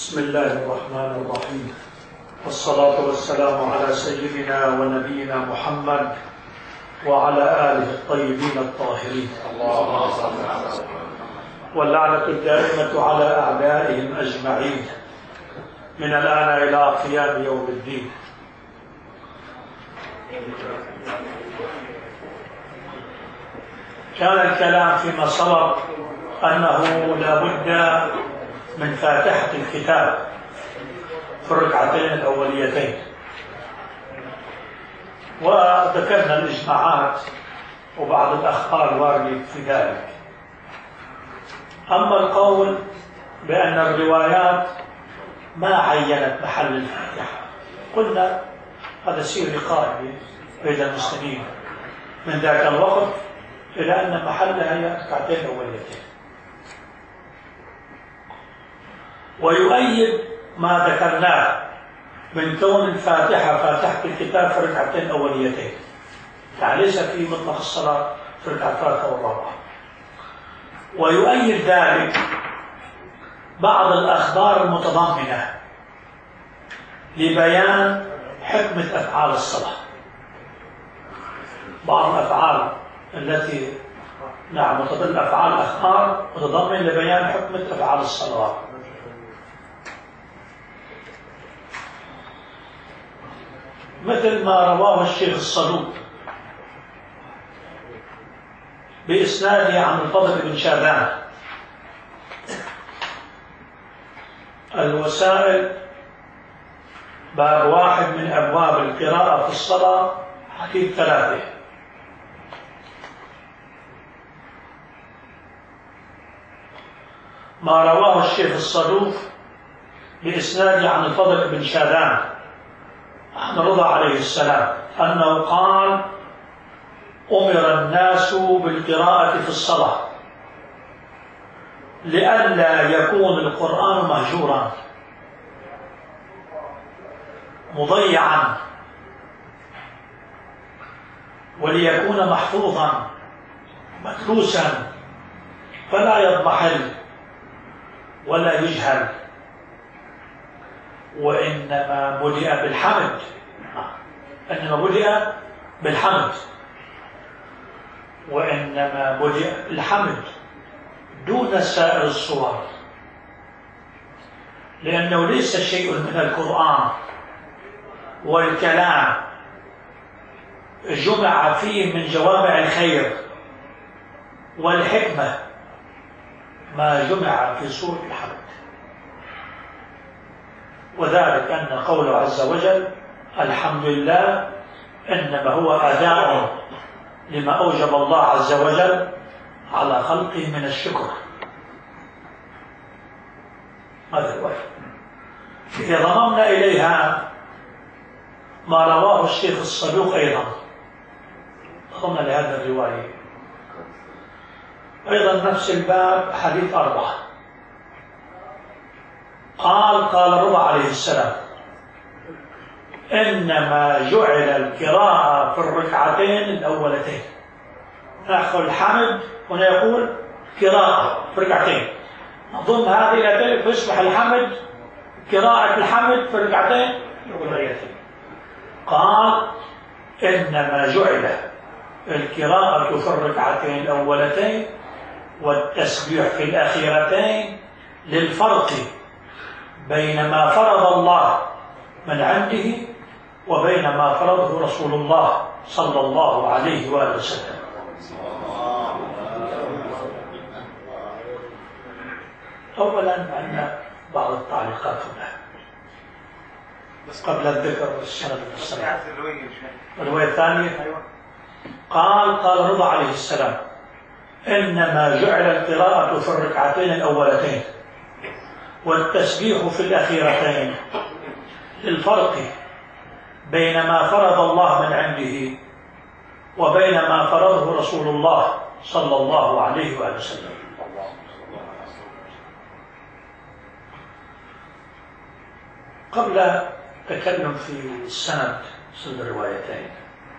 بسم الله الرحمن الرحيم، والصلاة والسلام على سيدنا ونبينا محمد وعلى آله الطيبين الطاهرين، واللعنة الدائمة على أعدائهم أجمعين من الآن إلى قيام يوم الدين. كان الكلام فيما سبق أنه لا بد من فاتحة الكتاب في الركعتين الأوليتين، وذكرنا الإجماعات وبعض الأخبار الواردة في ذلك. أما القول بأن الروايات ما عينت محل الفاتحة، قلنا هذا سير لقائم بين المسلمين من ذاك الوقت إلى أن محلها هي الركعتين الأوليتين. ويؤيد ما ذكرناه من كون الفاتحة فاتحة الكتاب في الركعتين الأوليتين، يعني ليس في مطلق الصلاة في الركعة الثالثة والرابعة. ويؤيد ذلك بعض الأخبار المتضمنة لبيان حكمة أفعال الصلاة، بعض الأفعال التي أفعال أخبار متضمنة لبيان حكمة أفعال الصلاة. مثل ما رواه الشيخ الصدوق بإسناده عن الفضل بن شاذان: الوسائل باب واحد من أبواب القراءة في الصلاة، حديث 3. ما رواه الشيخ الصدوق بإسناده عن الفضل بن شاذان عن رضا عليه السلام أنه قال: أمر الناس بالقراءة في الصلاة لئلا يكون القرآن مهجورا مضيعا، وليكون محفوظا مدروسا فلا يضمحل ولا يجهل، وإنما بدأ بالحمد، وإنما بدأ بالحمد دون سائر الصور، لأنه ليس شيء من القرآن والكلام جمع فيه من جوامع الخير والحكمة ما جمع في سورة الحمد. وذلك أن قوله عز وجل الحمد لله إنما هو أداء لما أوجب الله عز وجل على خلقه من الشكر. هذا الوجه. إذا ضممنا إليها ما رواه الشيخ الصدوق أيضا، ضمنا لهذا الرواية أيضا نفس الباب، حديث 4. قال رضا عليه السلام: إنما جعل القراءة في الركعتين الأولتين. نأخذ الحمد هنا يقول قراءة في الركعتين، نضم هذه الآيتين فيصبح الحمد قراءة الحمد في الركعتين الأوليتين. قال: إنما جعل القراءة في الركعتين الأولتين والتسبيح في الأخيرتين للفرق بين ما فرض الله من عنده وبين ما فرضه رسول الله صلى الله عليه وآله وسلم. أولا عندنا بعض التعليقات هنا قبل الذكر والسند والسلام. الرواية الثانية قال رضا عليه السلام: إنما جعل القراءة في الركعتين الأولتين والتسبيح في الأخيرتين للفرق بين ما فرض الله من عنده وبين ما فرضه رسول الله صلى الله عليه وآله وسلم. قبل التكلم في السند الروايتين،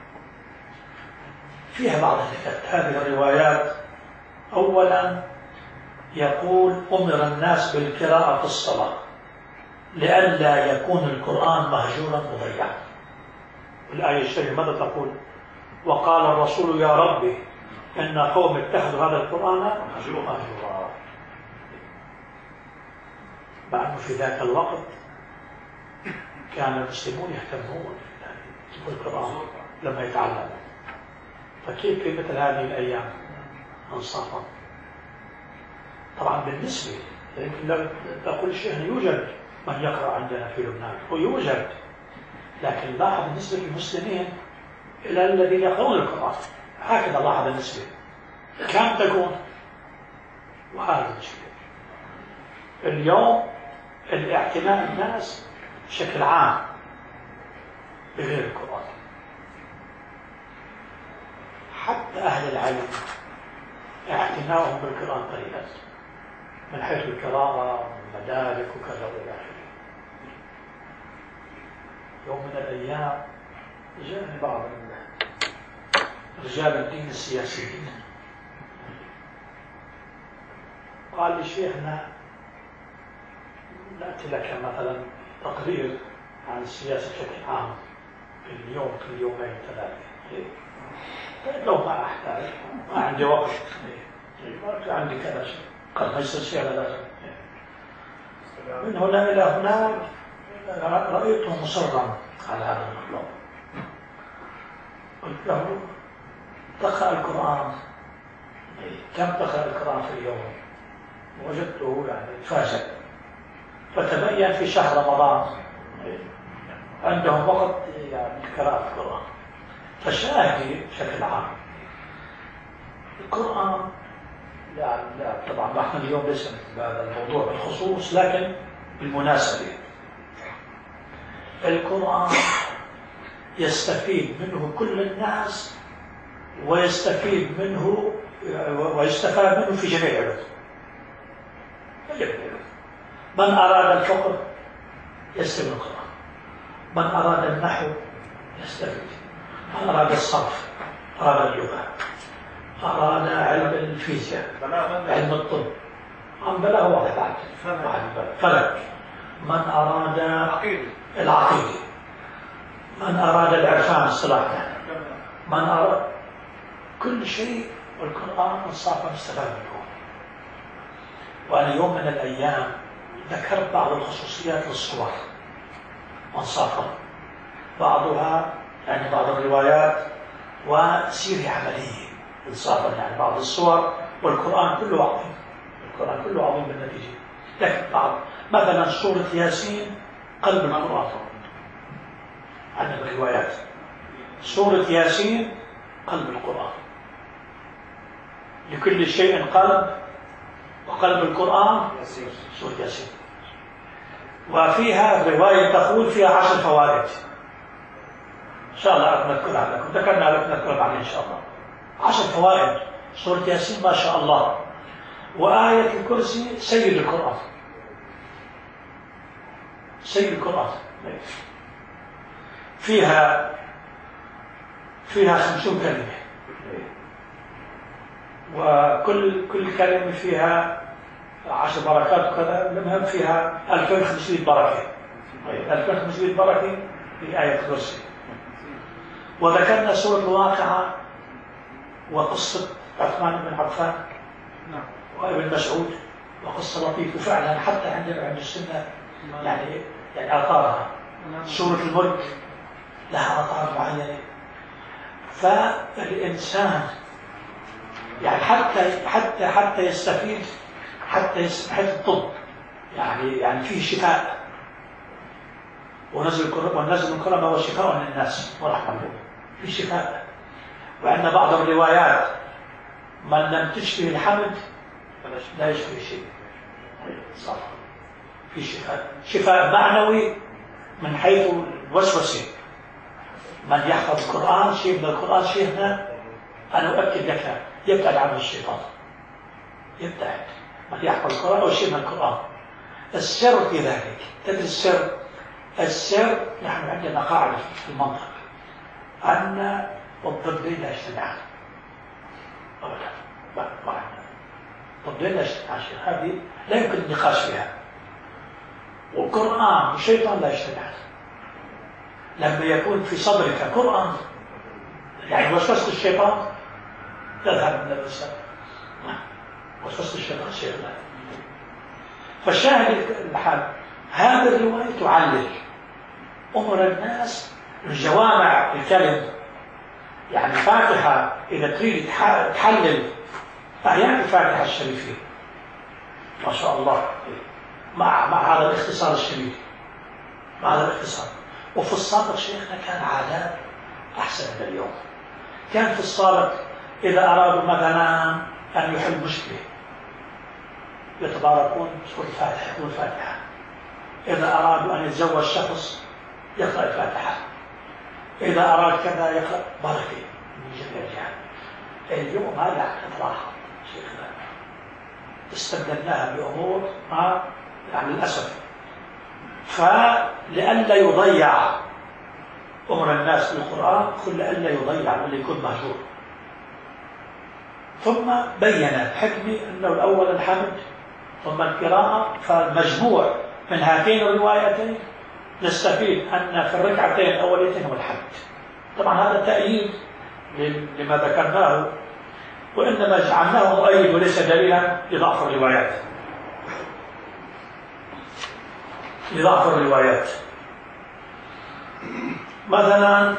فيها بعض الذكر. هذه الروايات أولا يقول أمر الناس بالقراءة في الصلاة لئلا يكون القرآن مهجورا مضيعا. الآية الشريفة ماذا تقول؟ وقال الرسول يا ربي إن قوم اتخذوا هذا القرآن مهجورا، مع أنه في ذاك الوقت كان المسلمون يهتمون بالقرآن لما يتعلموا، فكيف في مثل هذه الأيام انصافا؟ طبعا بالنسبة يمكن لا تقول شيء يوجد من يقرأ عندنا في لبنان، هو يوجد، لكن لاحظ بالنسبة للمسلمين إلى الذين يقرؤون القرآن هكذا لاحظ النسبة كم تكون. وهذا المشكلة اليوم، الاعتناء الناس بشكل عام بغير القرآن، حتى أهل العلم اعتناؤهم بالقرآن قليلا من حيث القراءة والمدارك وكذا وإلى آخره. يوم من الأيام جاءني بعض رجال الدين السياسيين قال لي شيخنا نأتي لك مثلا تقرير عن السياسة بشكل عام كل يوم كل يومين ثلاثة. لو ما أحتاج ما عندي وقت، ما عندي كذا شيء قد ما يصير شيء لازم. من هنا إلى هنا رأيته مصرا على هذا المطلب. قلت له تقرأ القرآن كم تقرأ القرآن في اليوم؟ وجدته يعني فاجأ. فتبين في شهر رمضان عندهم وقت يعني قراءة القرآن. فشاهدي بشكل عام القرآن لا طبعا نحن اليوم ليس بهذا الموضوع بالخصوص، لكن بالمناسبة القرآن يستفيد منه كل الناس ويستفاد منه في جميع العلوم. من أراد الفقه يستفيد القرآن، من أراد النحو يستفيد، من أراد الصرف، أراد اللغة، أراد علم الفيزياء، علم الطب، عن بلاغ واحد بعد فلك، من أراد العقيدة، من أراد العرفان الصلاح، من أراد كل شيء. والقرآن انصافا استفاد منه. وأنا يوم من الأيام ذكرت بعض الخصوصيات للصور انصافا، بعضها يعني بعض الروايات وسيرة عملية انصافا، يعني بعض الصور. والقرآن كله عظيم، القرآن كله عظيم بالنتيجة. لكن بعض مثلا سورة ياسين قلب القرآن عن الروايات، سورة ياسين قلب القرآن، لكل شيء قلب، وقلب القرآن سورة ياسين. وفيها رواية تقول فيها 10 فوائد إن شاء الله نذكرها لكم، ذكرنا لكم نذكرها بعدين إن شاء الله. 10 فوائد سورة ياسين ما شاء الله. وآية الكرسي سيد القرآن، سيد القرآن. فيها 50 كلمة، وكل كلمة فيها 10 بركات وكذا. المهم فيها 2500 بركة، 2500 بركة في آية الكرسي. وذكرنا سورة الواقعة وقصة عثمان بن عفان وابن مسعود، وقصة لطيفة فعلا حتى عندنا عند السنة يعني آثارها. سورة الملك لها آثار معينة. فالإنسان يعني حتى يستفيد، حتى يستفيد الطب يعني فيه شفاء. ونزل القرآن هو شفاء للناس ورحمة لهم، في شفاء. وعندنا بعض الروايات من لم تشفه الحمد لا يشفي شيء. صح، في شفاء معنوي من حيث الوسوسة. من يحفظ القرآن شيء من القرآن شيئنا أنا أؤكد لك يبتعد عنه الشيطان، يبتعد. من يحفظ القرآن أو شيء من القرآن. السر في ذلك، تدري السر نحن عندنا قاعدة في المنطق أن الضدين لا يجتمعان أبدا، ما عندنا ضدين لا يجتمعان. هذه لا يمكن النقاش فيها. والقرآن الشيطان لا يجتمع. لما يكون في صدرك قرآن، يعني وسوسة الشيطان تذهب من الإنسان. وسوسة الشيطان شيء لا. فالشاهد الحال هذه الرواية تعلل أمر الناس الجوامع الكلم. يعني فاتحة إذا تريد تحلل آيات الفاتحة الشريفة ما شاء الله مع هذا الاختصار الشديد، مع هذا الاختصار. وفي السابق شيخنا كان عادات أحسن من اليوم. كان في السابق إذا أرادوا مثلا أن يحل مشكلة يتباركون سورة الفاتحة، يقول الفاتحة. إذا أرادوا أن يتزوج شخص يقرأ الفاتحة، إذا أراد كذا يقرأ بركة من جميع الجهات. اليوم هذا تلاحظ شيخنا استبدلناها بأمور يعني للأسف. فلئلا يضيع أمر الناس بالقرآن، كل لئلا يضيع واللي يكون مهجور. ثم بين الحكمة أنه الأول الحمد ثم القراءة. فالمجموع من هاتين الروايتين نستفيد أن في الركعتين الأوليتين هو الحمد. طبعا هذا تأييد لما ذكرناه، وإنما جعلناه مؤيد وليس دليلا لضعف الروايات. لضعف الروايات مثلا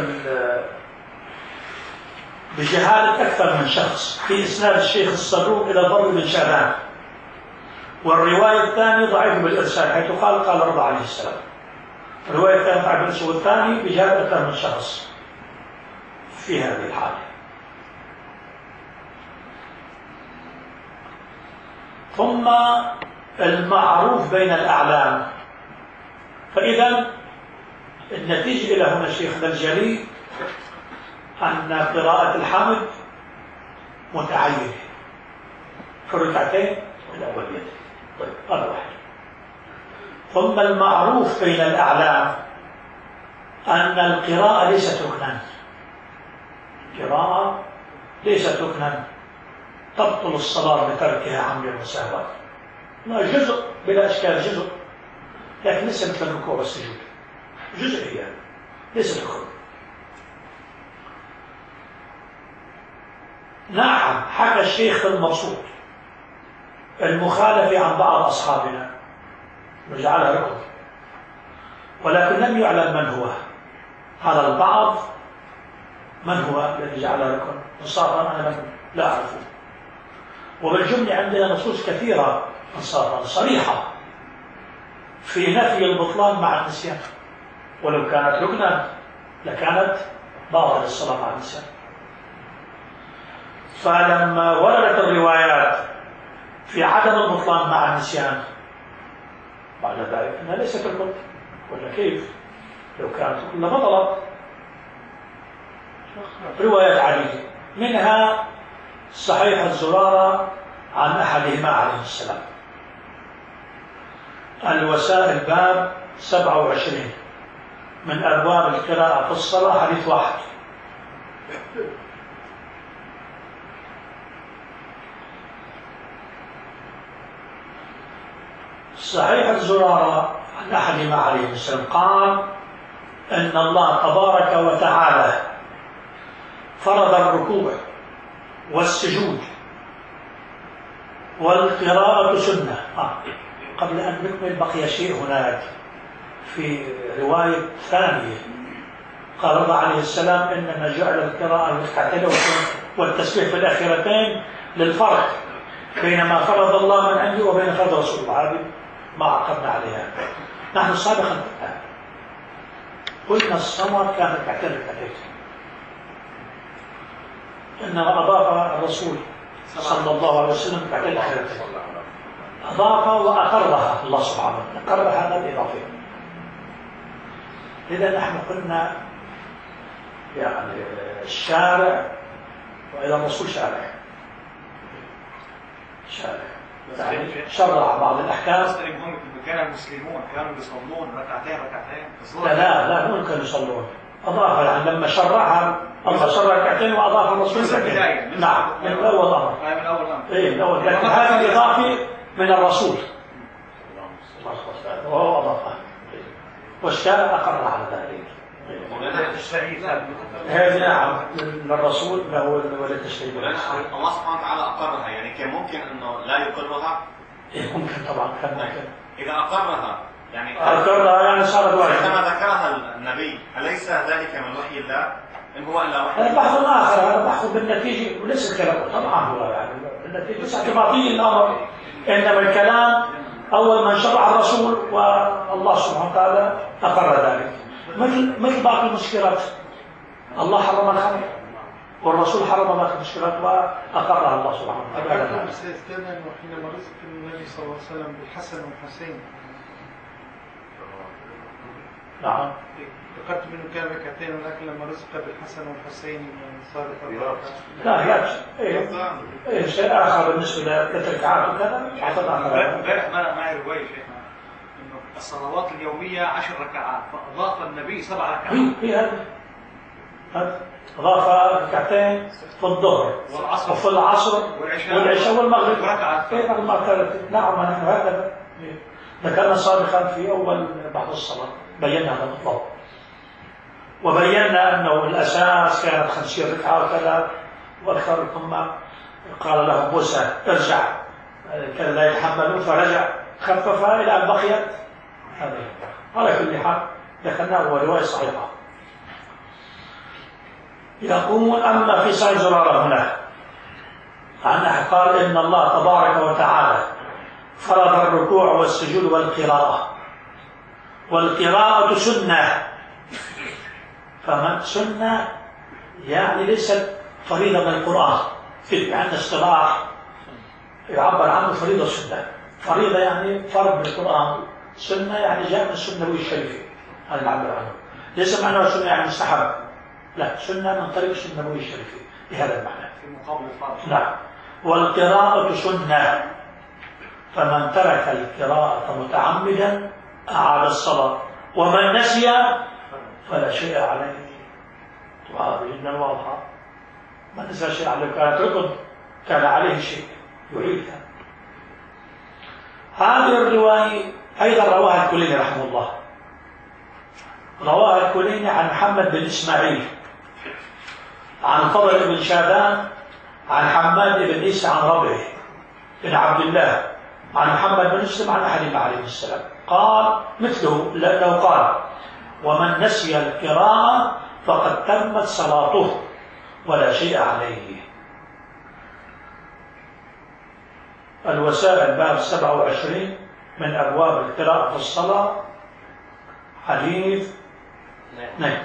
بجهالة أكثر من شخص في إسناد الشيخ الصدوق إلى الضر بن شعبان، والرواية الثانية ضعيفة بالإرسال حيث قال رضا عليه السلام. الرواية الثانية ضعيفة بالإرسال، والثاني بجهالة أكثر من شخص في هذه الحالة. ثم المعروف بين الأعلام. فإذا النتيجة إلى هنا شيخنا الجليل أن قراءة الحمد متعينة في الركعتين الأوليتين. طيب هذا واحد. ثم المعروف بين الأعلام أن القراءة ليست ركنا. القراءة ليست ركنا تبطل الصلاة بتركها عمدا وسهوا. لا، جزء بلا إشكال، جزء، لكن ليس مثل الركوع والسجود، جزء هي ليست ركن. نعم حكى الشيخ المبسوط المخالفة عن بعض أصحابنا وجعلها ركن، ولكن لم يعلم من هو هذا البعض، من هو الذي جعلها ركن. انصافا أنا لا أعرفه. وبالجملة عندنا نصوص كثيرة انصافا صريحة في نفي البطلان مع النسيان، ولو كانت ركنا لكانت باطل الصلاة مع النسيان. فلما وردت الروايات في عدم البطلان مع النسيان بعد ذلك انها ليست ركن، ولا كيف؟ لو كانت ركن لبطلت. روايات عديدة منها صحيح الزرارة عن أحدهما عليه السلام. الوسائل باب 27 من أبواب القراءة في الصلاة حديث 1. صحيح الزرارة عن أحدهما عليه السلام قال إن الله تبارك وتعالى فرض الركوع والسجود والقراءة سنة. قبل أن نكمل بقي شيء هناك في رواية ثانية قال رضا عليه السلام إنما جعل القراءة والركعتين والتسبيح في الأخيرتين للفرق بين ما فرض الله من عنده وبين فرض رسول الله. هذه ما عقبنا عليها نحن سابقا. قلنا الصلاة كانت ركعتين، إنما أضاف الرسول صلى الله عليه وسلم ركعتين الأخيرتين، أضاف وأقرها الله سبحانه وتعالى، أقر هذا الإضافة. إذا نحن قلنا يعني الشارع وإلى الرسول شارع يعني شرع بعض الأحكام. كان المسلمون كانوا يصلون ركعتين لا هم كانوا يصلون. أضاف يعني لما شرعها الله شرع ركعتين وأضاف الرسول ركعتين. نعم من أول أمر. من أول أمر. إيه من أول. لكن هذه الإضافة من الرسول وأضافها، والشارع أقر على ذلك. هذا نعم للرسول له وللتشريع. الله سبحانه وتعالى أقرها، يعني كان ممكن أنه لا يقرها؟ ممكن طبعا، كان ممكن. إذا أقرها يعني صارت واجبة كما ذكرها النبي، أليس ذلك من وحي الله؟ إن هو إلا وحي هذا بحث آخر، هذا بحث بالنتيجة وليس كلام طبعا هو يعني النتيجة ليس اعتباطي الأمر، إنما الكلام أول من شرع الرسول والله سبحانه وتعالى أقر ذلك. مثل باقي المسكرات، الله حرم الخمر والرسول حرم باقي المسكرات وأقرها الله سبحانه وتعالى. حينما رزق النبي صلى الله عليه وسلم بالحسن والحسين، نعم ذكرت منه كان ركعتين، ولكن لما رزق بالحسن والحسين صار لا شيء آخر بالنسبة للركعات وكذا حسب آخر. امبارح معي رواية شيخنا إنه الصلوات اليومية 10 ركعات، فأضاف النبي 7 ركعات. في هذا أضاف ركعتين في الظهر وفي العصر والعشاء والمغرب ركعات. نعم نحن هكذا ذكرنا سابقا في أول بعض الصلاة، بينا هذا بالضبط، وبينا أنه الأساس كانت 50 ركعة وكذا وأكثر، ثم قال له موسى ارجع، كان لا يتحملون فرجع خففها إلى أن بقيت هذه. على كل حال ذكرناه ورواية صحيحة. يقول أما في سعي زرارة هنا عنه قال إن الله تبارك وتعالى فرض الركوع والسجود والقراءة، والقراءة سنة، فمن سنة يعني ليست فريضة من القرآن، في عند اصطلاح يعبر عنه فريضة سنة. فريضة يعني فرض من القرآن، سنة يعني جاء من السنة الشريفة، هذا نعبر عنه. ليس معناه سنة يعني مستحب، لا، سنة من طريق السنة الشريفة بهذا المعنى في مقابل الفرض. نعم. والقراءة سنة، فمن ترك القراءة متعمدا أعاد الصلاة، ومن نسي فلا شيء عليه. وهذه جدا واضحة، من نسي شيء عليه كانت ركض كان عليه شيء يعيدها. هذه الرواية أيضا رواها الكليني رحمه الله، رواها الكليني عن محمد بن إسماعيل عن فضل بن شابان عن حماد بن عيسى عن ربيع بن عبد الله عن محمد بن مسلم عن حليمة عليه السلام قال مثله، لأنه قال ومن نسي القراءة فقد تمت صلاته ولا شيء عليه. الوسائل باب 27 من أبواب القراءة في الصلاة، حديث 2.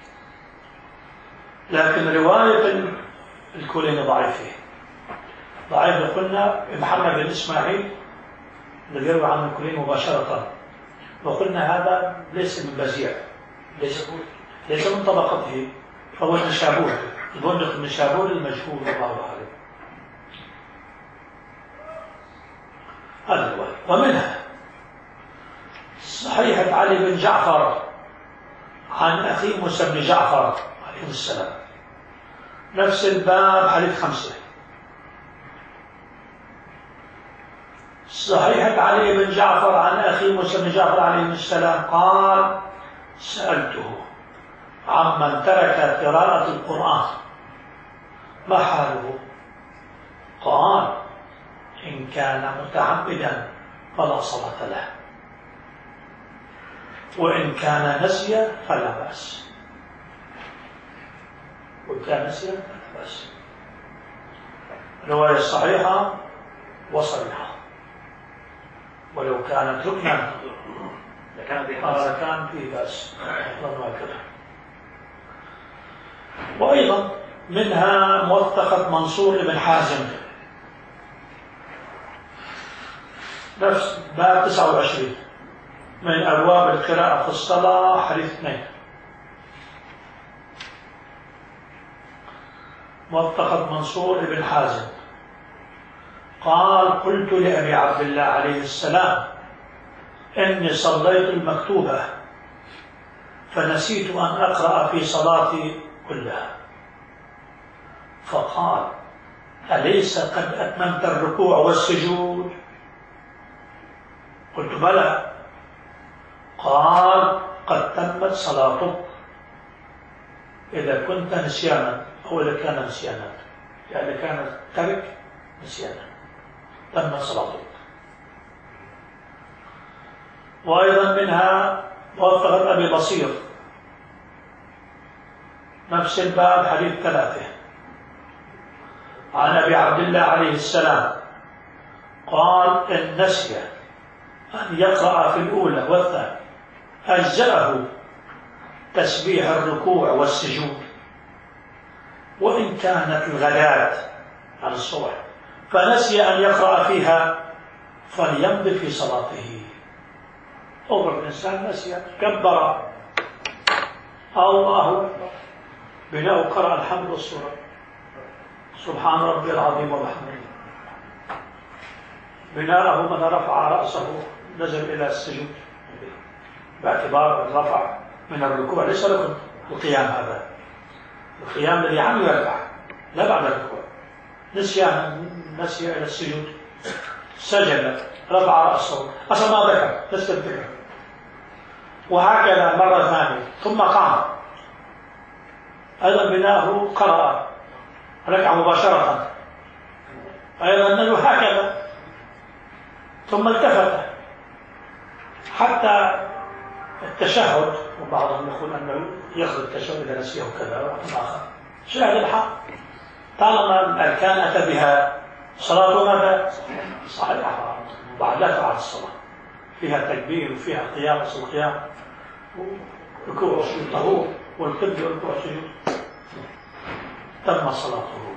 لكن رواية الكليني ضعيفة، ضعيف قلنا محمد بن إسماعيل الذي يروي عن الكليني مباشرة، وقلنا هذا ليس من بزيع، ليس من طبقته، فهو من شابور، البندق من شابور المجهول الله أعلم. هذا الرواية. ومنها صحيحة علي بن جعفر عن أخي موسى بن جعفر عليه السلام، نفس الباب حديث 5. صحيحة علي بن جعفر عن أخي موسى بن جعفر عليه السلام قال سألته عمن ترك قراءة القرآن ما حاله؟ قال إن كان متعمدا فلا صلاة له، وإن كان نسيا فلا بأس. وإن كان نسيا فلا بأس. رواية صحيحة وصريحة، ولو كانت ركنا كان فيه بأس. وأيضا منها موثقة منصور بن حازم نفس باب 29 من أبواب القراءة في الصلاة حديث 2. موثقة منصور بن حازم قال قلت لأبي عبد الله عليه السلام إني صليت المكتوبة فنسيت أن أقرأ في صلاتي كلها، فقال أليس قد أتممت الركوع والسجود؟ قلت بلى، قال قد تمت صلاتك إذا كنت نسيانا أو إذا كان نسيانا، يعني كان ترك نسيانا تمت صلاتك. وأيضا منها موثقة أبي بصير نفس الباب حديث 3 عن أبي عبد الله عليه السلام قال إن نسي أن يقرأ في الأولى والثانية أجزأه تسبيح الركوع والسجود، وإن كانت الغداة عن الصبح فنسي أن يقرأ فيها فليمضي في صلاته. أول الإنسان نسي كبر الله أكبر بناء قرأ الحمد والسورة سبحان ربي العظيم وبحمده، بناءه من رفع رأسه نزل إلى السجود باعتبار الرفع من الركوع ليس لكم القيام، هذا القيام الذي عنه يرفع لا بعد الركوع. نسي إلى السجود سجد رفع رأسه أصلا ما ذكر لست الذكر، وهكذا مرة ثانية ثم قام أيضا بناءه قرأ ركع مباشرة أيضا هكذا ثم التفت حتى التشهد، وبعضهم يقول أنه يأخذ التشهد إذا نسيه كذا وقت آخر شاهد الحق طالما الأركان أتى بها صلاته ماذا؟ صحيحة بعد لا تعاد الصلاة فيها تكبير وفيها قيام أصل القيام وركوع وسجود طهور والقبل والركوع والسجود تم صلاته.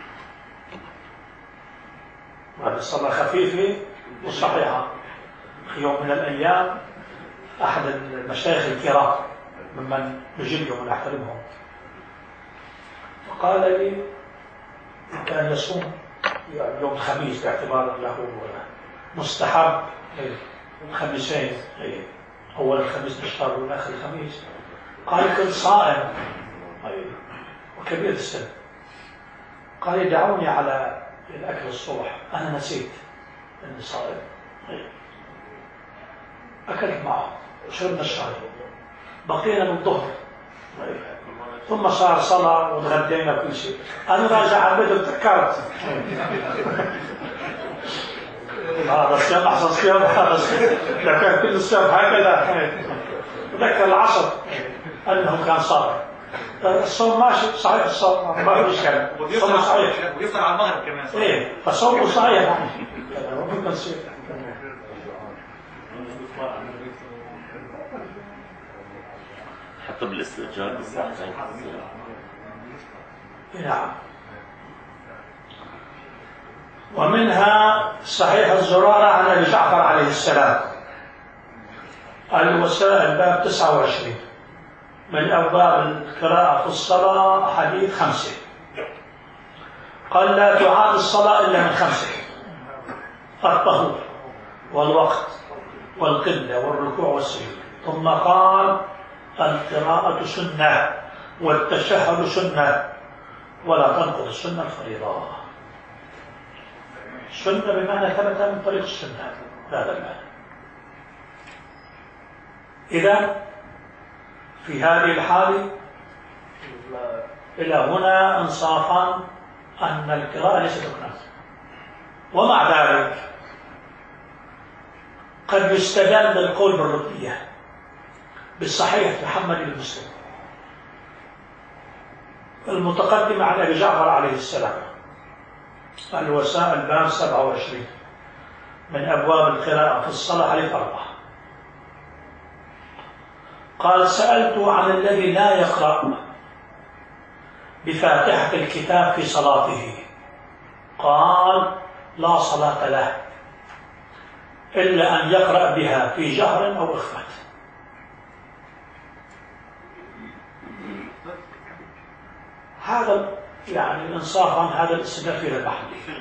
وهذه الصلاة خفيفة وصحيحة. في يوم من الأيام أحد المشايخ الكرام ممن نجلهم ونحترمهم فقال لي كان يصوم يوم الخميس باعتبار له مستحب خميسين أول الخميس نشتغل وآخر الخميس، قال كنت صائم وكبير السن، قال دعوني على الأكل الصبح أنا نسيت أني صائم، أكلت معه وشربنا الشاي بقينا من الظهر ثم صار صلاة وتغدينا كل شيء، أنا راجع على البيت وتذكرت هذا الصيام أحسن صيام، هذا إذا كان كل الصيام هكذا. ذكر العصر أنه كان صائم، الصوم ماشي صحيح، الصوم ما في إشكال، الصوم صحيح ويفطر على المغرب كمان صحيح. إيه فصومه صحيح ممكن يصير. حتى بالاستئجار بالساعة. نعم. ومنها صحيح الزرارة عن أبي جعفر عليه السلام الوسائل باب 29 من أبواب القراءة في الصلاة حديث 5 قال لا تعاد الصلاة إلا من 5: الطهور والوقت والقبلة والركوع والسجود. ثم قال القراءة سنة والتشهد سنة ولا تنقض السنة الفريضة. سنة بمعنى ثبت من طريق السنة هذا المعنى. إذا في هذه الحالة إلى هنا انصافا أن القراءة ليست ركنا، ومع ذلك قد يستدل بالقول بالركنية بالصحيح محمد بن مسلم المتقدمة عن أبي جعفر عليه السلام الوسائل باب 27 من أبواب القراءة في الصلاة حديث 4 قال سألت عن الذي لا يقرأ بفاتحة الكتاب في صلاته قال لا صلاة له إلا أن يقرأ بها في جهر أو إخفاء. هذا يعني إنصافا هذا الاستدلال في المحل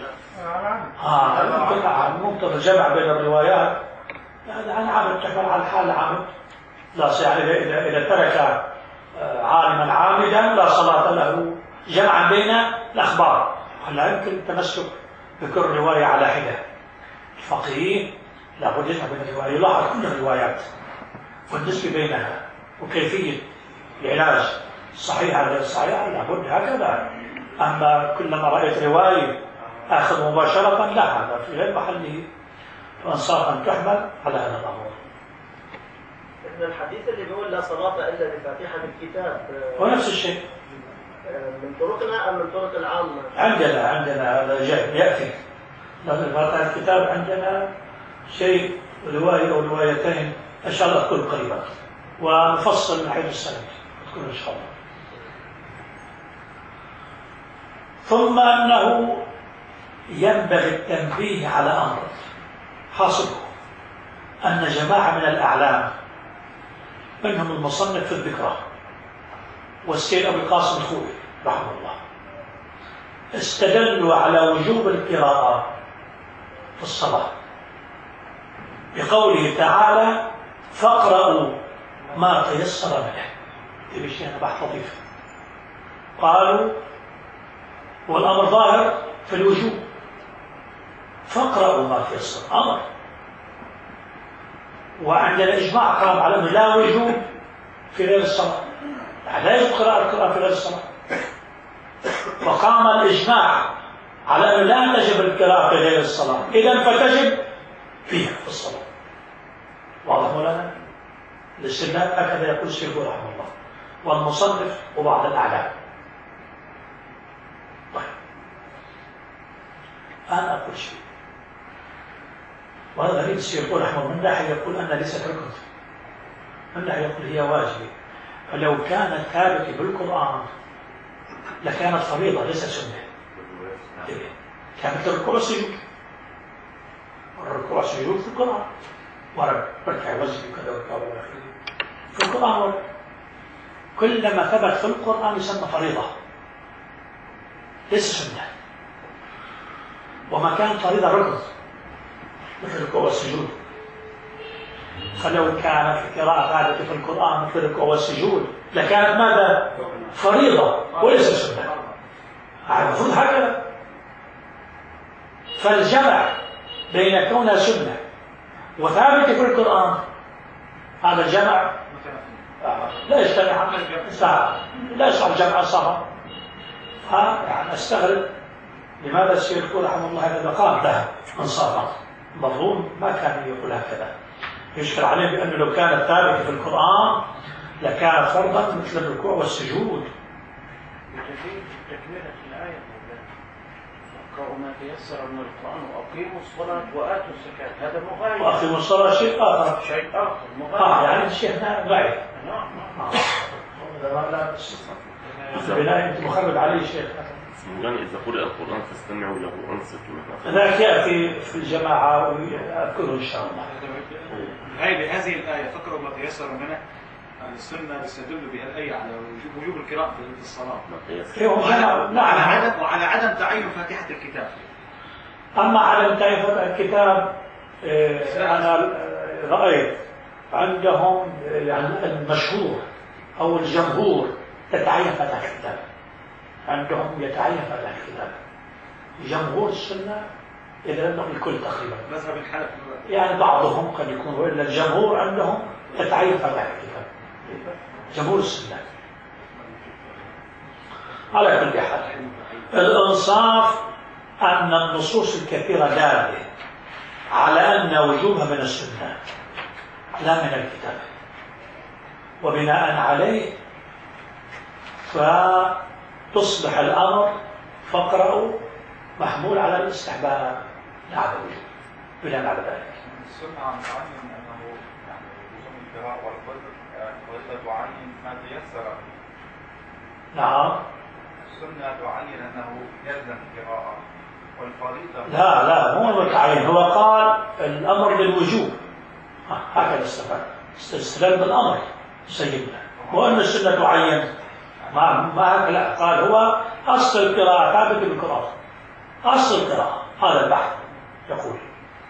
ممكن الجمع بين الروايات. هذا عن عامد تحمل على الحال عامد لا صيام إذا ترك عالما عامدا لا صلاة له جمعا بين الأخبار. لا يمكن التمسك بكل رواية على حدة. الفقيه لابد يجمع بين الروايات يلاحظ كل الروايات والنسبة بينها وكيفية العلاج صحيحة غير صحيحة لابد هكذا. أما كلما رأيت رواية آخذ مباشرة لا، هذا في غير محله، فأنصاف أن تحمل على هذا الأمر. إن الحديث اللي بيقول لا صلاة إلا بفاتحة الكتاب هو نفس الشيء من طرقنا أم من طرق العامة؟ عندنا هذا يأتي، لأن فاتحة الكتاب عندنا شيء رواية أو روايتين إن شاء الله تكون قريبة، ونفصل من حيث السند تكون إن شاء الله. ثم أنه ينبغي التنبيه على أمر حاصله، أن جماعة من الأعلام منهم المصنف في الذكرى والسيد أبو القاسم الخوئي رحمه الله استدلوا على وجوب القراءة في الصلاة بقوله تعالى فاقرأوا ما تيسر منه. تبي شيء أنا بحث لطيف. قالوا والأمر ظاهر في الوجوب، فاقرأوا ما تيسر أمر، وعندنا إجماع قام على أنه لا وجوب في غير الصلاة، لا يجب قراءة القرآن في غير الصلاة. وقام الإجماع على أنه لا تجب القراءة في غير الصلاة، إذن فتجب فيها في الصلاة. واضح مولانا؟ الاستدلال هكذا يقول الشيخ رحمه الله والمصنف وبعض الأعلام. طيب أنا أقول شيء، وهذا غريب. الشيخ رحمه الله من ناحية يقول أنها ليست ركن، من ناحية يقول هي واجبة، فلو كانت ثابتة بالقرآن لكانت فريضة ليست سنة. كانت الركوع والسجود، الركوع والسجود في القرآن ورد، ركع وزن وكذا وكذا في القرآن ورد. كلما ثبت في القرآن يسمى فريضة ليس سنة. وما كان فريضة ركن مثل الركوع والسجود، فلو كانت القراءة ثابتة في القرآن مثل الركوع والسجود لكانت ماذا؟ فريضة وليس سنة. المفروض هكذا. فالجمع بين كونها سنة وثابتة في القرآن هذا الجمع لا يجتمع، لا يصح الجمع صعب. يعني استغرب لماذا الشيخ رحمه الله هذا قال لها انصافا. مظلوم ما كان يقول هكذا. يشكل عليه بأنه لو كانت ثابتة في القرآن لكانت فرضا مثل الركوع والسجود. تكملة الآية اقرأوا ما تيسر من القرآن وأقيموا الصلاة وآتوا الزكاة، هذا مغاير. وأقيموا الصلاة شيء آخر. شيء آخر مغاير. يعني الشيخ ضعيف. لا مخرب عليه الشيخ. إذا قرأ القرآن فاستمعوا له وأنصتوا. ذاك يأتي في الجماعة ويذكره إن شاء الله. بهذه الآية فاقرأوا ما تيسر منه، السنة تستدل بها الآية على وجوب القراءة في الصلاة وعلى عدم تعين فاتحة الكتاب. أما عدم تعين فاتحة الكتاب أنا رأيت عندهم يعني المشهور أو الجمهور تتعين فاتحة الكتاب، عندهم يتعين فاتحة الكتاب. جمهور السنة إذا لم الكل تقريبا مذهب الحنفي يعني بعضهم قد يكون، وإلا الجمهور عندهم تتعين فاتحة الكتاب، جمهور السنة. على كل حال الإنصاف أن النصوص الكثيرة دالة على أن وجوبها من السنة لا من الكتاب، وبناء عليه فتصبح الأمر فاقرأوا محمول على الاستحباب لا على الوجوب بناء على ذلك. السنة عن تعين أنه يعني لزوم القراءة والفريضة تعين ما تيسر. نعم. السنة تعين أنه يلزم القراءة والفريضة لا مو التعيين، هو قال الأمر للوجوب هكذا استلم بالأمر سيدنا، وأن السنة تعين ما هكذا قال. هو أصل القراءة ثابت بالقراءة، أصل القراءة هذا البحث يقول.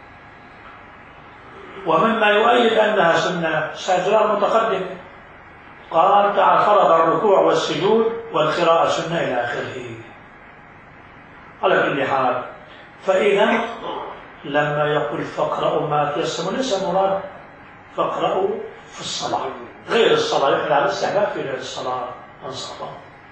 ومما يؤيد أنها سنة سيدنا المتقدم قال تعالى فرض الركوع والسجود والقراءة سنة إلى آخره. على كل حال فإذا لما يقول فاقرأوا ما تيسر ليس مراد فاقرأوا في الصلاة غير الصلاة، يحمل على الاستحباب في غير الصلاة انصفا.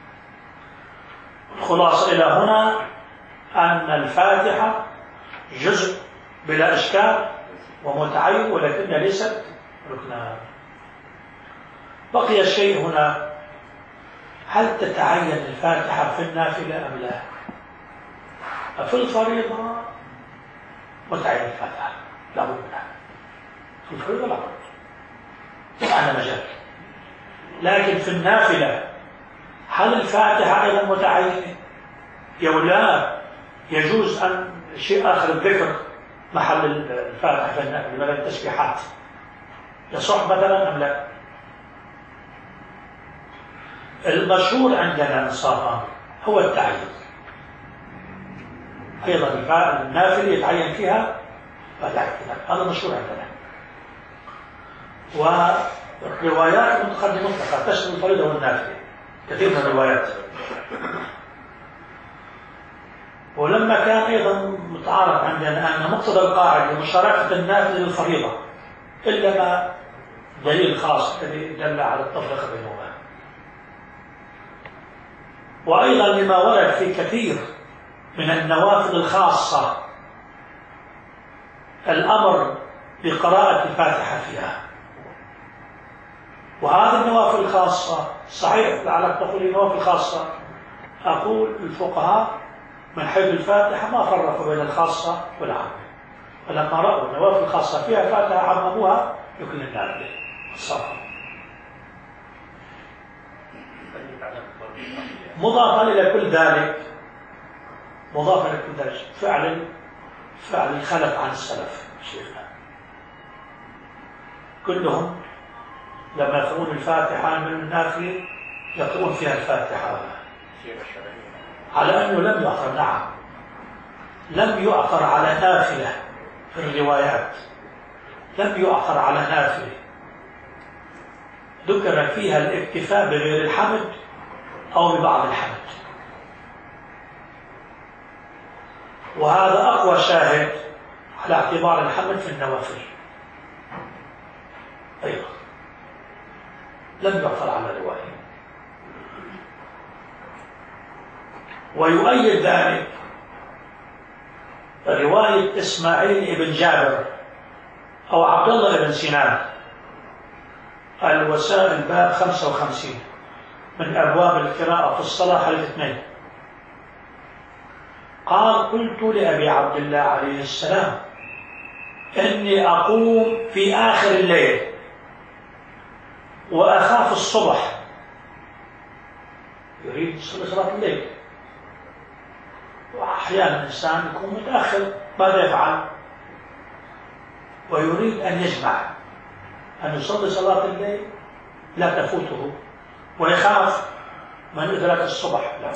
الخلاصة إلى هنا أن الفاتحة جزء بلا إشكال ومتعين، ولكن ليست ركنا. بقي الشيء هنا، هل تتعين الفاتحة في النافلة أم لا؟ في الفريضة متعين الفاتحة لا بد منها، في الفريضة لا بد على مجال. لكن في النافلة هل الفاتحة أيضا متعينة؟ لا يجوز أن شيء آخر الذكر محل الفاتحة في النافلة مثلا التسبيحات يصح مثلا أم لا؟ المشهور عندنا انصافا هو التعيين، أيضا النافلة يتعين فيها فاتحة الكتاب، هذا مشهور عندنا. والروايات المتقدمة مطلقة تشمل الفريضة والنافلة، كثير من الروايات. ولما كان أيضا متعارف عندنا أن مقتضى القاعدة مشاركة النافلة للفريضة إلا ما دليل خاص الذي دل على التفرقة بينهما. وأيضا لما ورد في كثير من النوافل الخاصة الأمر بقراءة الفاتحة فيها. وهذه النوافل الخاصة صحيح لعلك تقول لي نوافل خاصة، أقول الفقهاء من حيث الفاتحة ما فرقوا بين الخاصة والعامة، فلما رأوا النوافل الخاصة فيها فاتحة عمموها لكل النافلة الصلاة. مضافا إلى كل ذلك فعل الخلف عن السلف شيخنا كلهم لما يقرؤون الفاتحة من النافلة يقرؤون فيها الفاتحة على أنه لم يعثر. نعم لم يعثر على نافلة في الروايات، لم يعثر على نافلة ذكر فيها الاكتفاء بغير الحمد أو ببعض الحمد. وهذا أقوى شاهد على اعتبار الحمد في النوافل. أيضا لم يعثر على رواية. ويؤيد ذلك رواية إسماعيل بن جابر أو عبد الله بن سنان الوسائل باب 55 من أبواب القراءة في الصلاة حديث 2. قال قلت لأبي عبد الله عليه السلام إني أقوم في آخر الليل وأخاف الصبح، يريد صلاة الليل. وأحيانا الإنسان يكون متأخر ماذا يفعل؟ ويريد أن يجمع أن يصلي صلاة الليل لا تفوته، ويخاف من إدراك الصبح لا.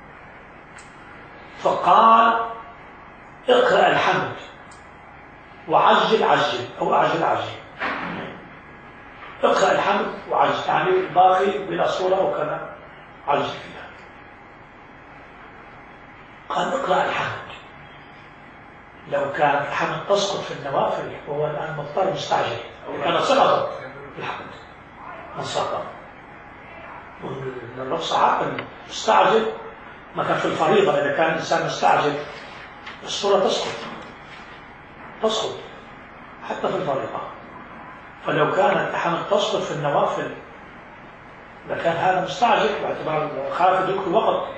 فقال اقرأ الحمد وعجل أو أعجل. اقرأ الحمد وعجل، يعني الباقي بلا صورة أو كذا عجل فيها. قال اقرأ الحمد. لو كانت الحمد تسقط في النوافل وهو الآن مضطر مستعجل، كانت سقطت الحمد من سقط. والرخصة حقا مستعجل ما كان في الفريضة، إذا كان الإنسان مستعجل الصورة تسقط حتى في الفريضة. فلو كانت الحمد تسقط في النوافل لكان هذا مستعجل باعتبار خاف يدرك الوقت.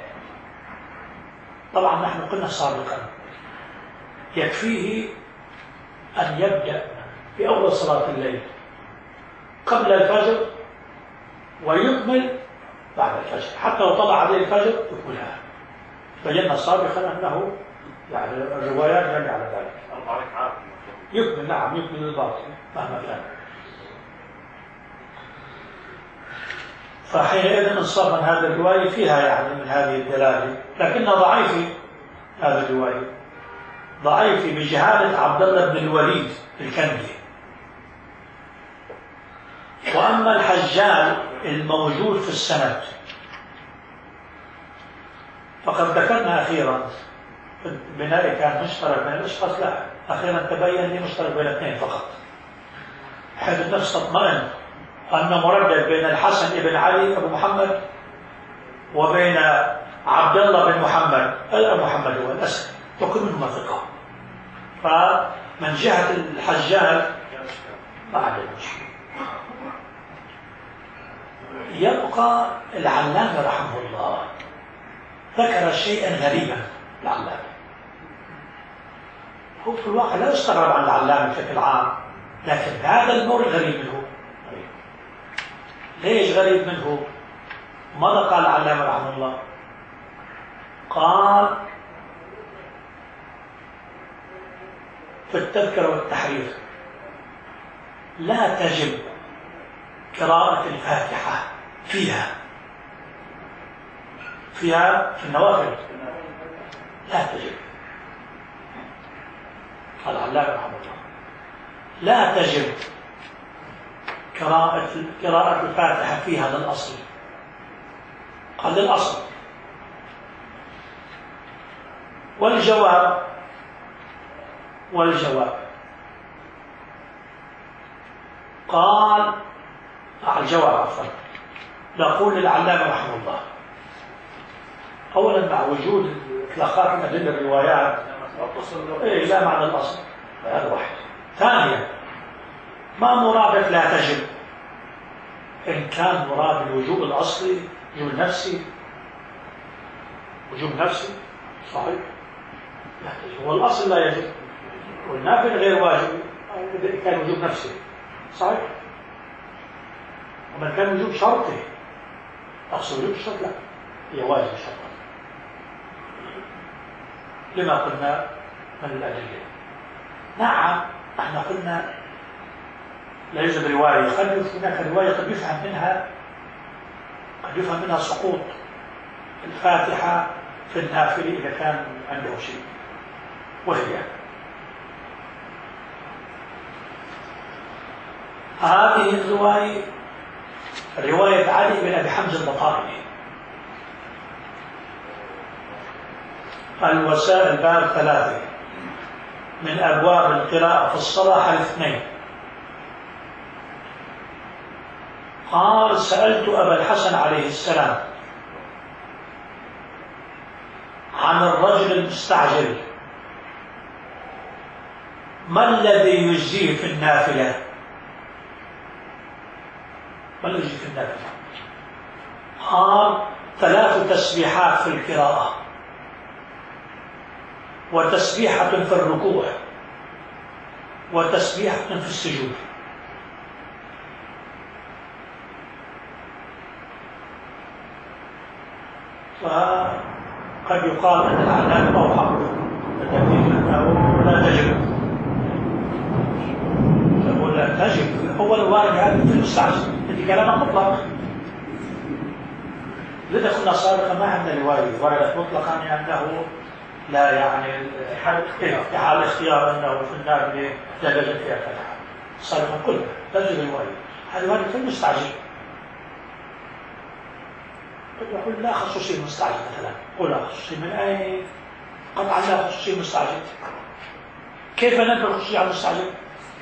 طبعا نحن قلنا سابقا يكفيه أن يبدأ في أول صلاة الليل قبل الفجر ويكمل بعد الفجر، حتى لو طلع عليه الفجر يكملها. بينا سابقا أنه يعني الروايات يعني على ذلك يكمل. نعم يكمل الباقي مهما كان. فحينئذ انصافا هذه الرواية فيها يعني من هذه الدلالة، لكنها ضعيفة. هذه الرواية ضعيفة بجهالة عبد الله بن الوليد الكندي. وأما الحجاج الموجود في السند فقد ذكرنا أخيرا البناء كان مشترك بين الأشخاص، لا أخيرا تبين لي مشترك بين اثنين فقط. بحيث النفس تطمئن أنه مردد بين الحسن بن علي أبو محمد وبين عبد الله بن محمد محمد هو الأسد، وكل منهما ثقة. فمن جهة الحجاج ما عدا المشكلة. يبقى العلامة رحمه الله ذكر شيئا غريبا. العلامة هو في الواقع لا يستغرب عن العلامة بشكل عام، لكن هذا النور غريب منه. ليش غريب منه؟ ماذا قال العلامة رحمه الله؟ قال في التذكرة والتحرير: لا تجب قراءة الفاتحة فيها في النوافل، لا تجب. قال العلامة رحمه الله: لا تجب قراءة الفاتحة فيها للأصل. قال للأصل. والجواب قال الجواب عفوا نقول للعلامة رحمه الله: أولا مع وجود إطلاقات من أدلة الروايات لا معنى الأصل، هذا واحد. ثانيا ما مرادك لا تجب؟ إن كان مراد الوجوب الأصلي وجوب نفسي صحيح لا تجب، والأصل لا يجب، والنافل غير واجب إذا كان وجوب نفسي صحيح. ومن كان وجوب شرطه أقصد وجوب الشرط لا، هي واجب شرطا لما قلنا من الأدلة. نعم احنا قلنا لا يوجد رواية، قد هناك رواية قد يفهم منها سقوط الفاتحة في النافل إذا كان عنده شيء، وهي هذه الرواية رواية علي بن أبي حمزة البطاري، الوسائل باب 3 من أبواب القراءة في الصلاة الاثنين. قال: سألت أبا الحسن عليه السلام عن الرجل المستعجل ما الذي يجزيه في النافلة؟ ما الذي يجزيه في النافلة؟ قال: 3 تسبيحات في القراءة، وتسبيحة في الركوع، وتسبيحة في السجود. فقد يقال أن العلامة أوحى التكليف أنه لا تجب. يقول لا تجب، أول وارد هذا في المستعجل، هذه كلام مطلق. لذا كنا سابقا ما عندنا رواية وردت مطلقا أنه لا يعني في حال اختيار أنه في النافلة دلجت فيها فتحة. سابقا كلها تجد رواية، هذه وردت في المستعجل. قد يقول لا خصوصية مستعجل مثلا، قل لا خصوصية من أين؟ قطعا لا خصوصية مستعجل. كيف ننفي الخصوصية على المستعجل؟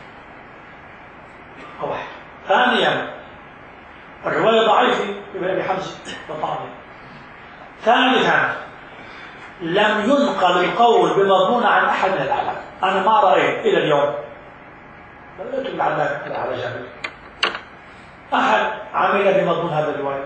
واحد. ثانيا الرواية ضعيفة ابن أبي حمزة بطاني. ثالثا لم ينقل القول بمضمون عن أحد من العلماء. أنا ما رأيت إلى اليوم لا يكتب العلامة على جنب أحد عمل بمضمون هذا الرواية،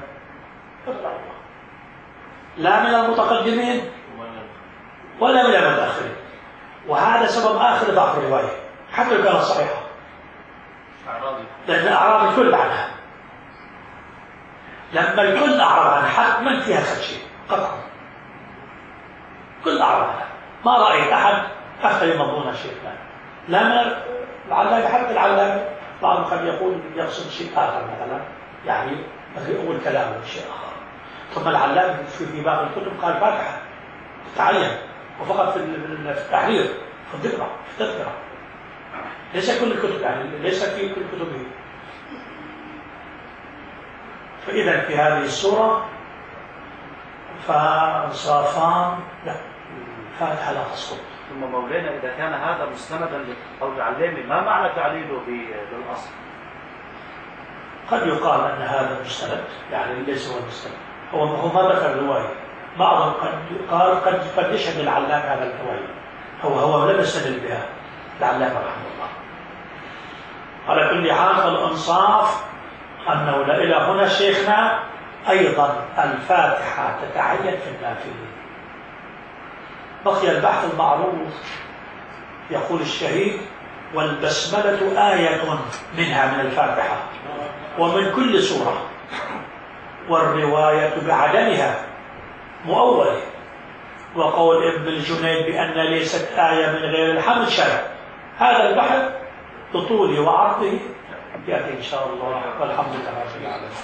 لا من المتقدمين ولا من المتأخرين. وهذا سبب آخر ضعف الرواية حتى لو كانت صحيحة، لأن أعراض الكل عنها. لما الكل أعرض عن حتما فيها خدشة قطعا، كل أعرض عنها. ما رأيت أحد أخذ مضمون شيء لا من العلامة. حتى العلامة بعضهم قد يقول يقصد شيء آخر مثلا، يعني أول كلام شيء آخر. ثم العلامة في باقي الكتب قال فاتحة تتعين، وفقط في التحرير في الذكرى في التذكرة، ليس كل الكتب، يعني ليس في كل كتبه. فإذا في هذه الصورة فانصافان لا، الفاتحة لا تسقط. ثم مولانا إذا كان هذا مستندا لقول العلامة، ما معنى تعليله بالأصل؟ قد يقال أن هذا مستند، يعني ليس هو المستند. هو ما ذكر الرواية، بعضهم قد يشهد العلامة هذا الرواية، هو لم يستدل بها العلامة رحمه الله. على كل حال فالإنصاف أنه إلى هنا شيخنا أيضا الفاتحة تتعين في النافلة. بقي البحث المعروف، يقول الشهيد: والبسملة آية منها من الفاتحة ومن كل سورة، والرواية بعدمها مؤولة، وقول ابن الجنيد بأن ليست آية من غير الحمد شرع. هذا البحث بطوله وعرضه يأتي إن شاء الله، والحمد لله رب العالمين.